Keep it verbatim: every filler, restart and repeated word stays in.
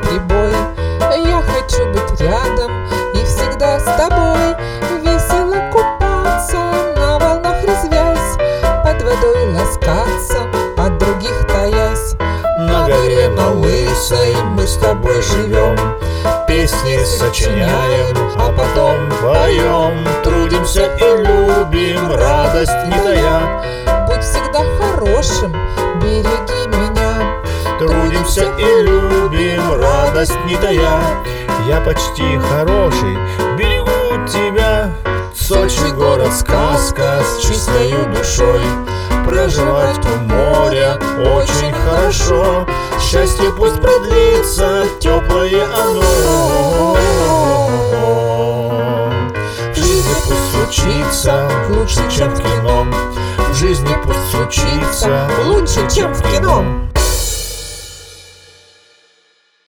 прибой. Я хочу быть рядом и всегда с тобой, весело купаться, на волнах резвясь, под водой ласкаться, от других таясь. На горе на лысой мы с тобой живем, песни сочиняем, а потом поем. Трудимся и любим, радость не тая. Будь всегда хорошим, береги меня. Трудимся и любим, радость не тая. Я почти хороший, берегу тебя. Сочи город сказка с чистою душой. Проживать у моря очень хорошо. Счастье пусть продлится, теплое оно. В жизни пусть случится лучше, чем в кино. В жизни пусть случится лучше, чем в кино.